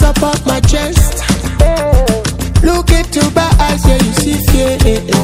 up off my chest. Look into my eyes, yeah, you see fear.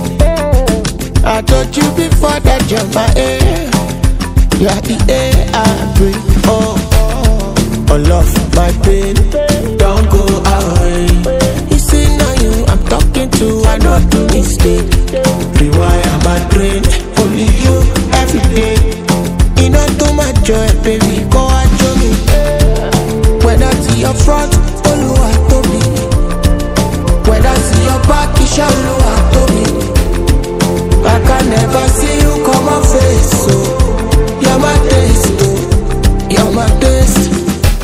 I told you before that you're my air. You're the air I breathe. Oh, love, my pain, don't go away. You see now you I'm talking to, I know the mistake. Rewire my brain, only you every day. You know too much joy, baby, go and show me. When I see your front, all you are to me. When I see your back, you shall know how to me. I can never see you come on face, so you're my taste, oh, you're my taste.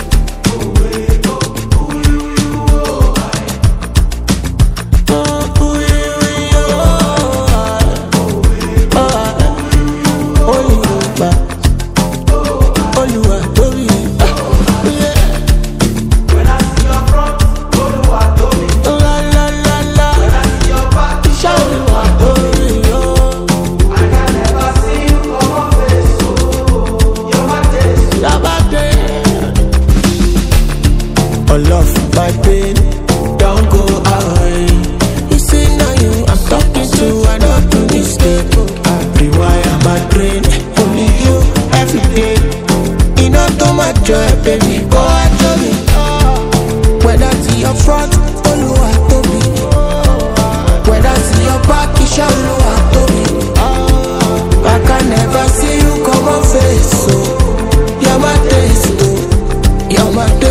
Love, my pain, don't go away. You see now you I'm talking to, I know the mistake. I rewire my brain, only you every day. You know too much joy, baby, go and show me. When I see your front, all you are to me. When I see your back, you shall know how to me. I can never see you come on face, so you're my taste, oh, you're my taste.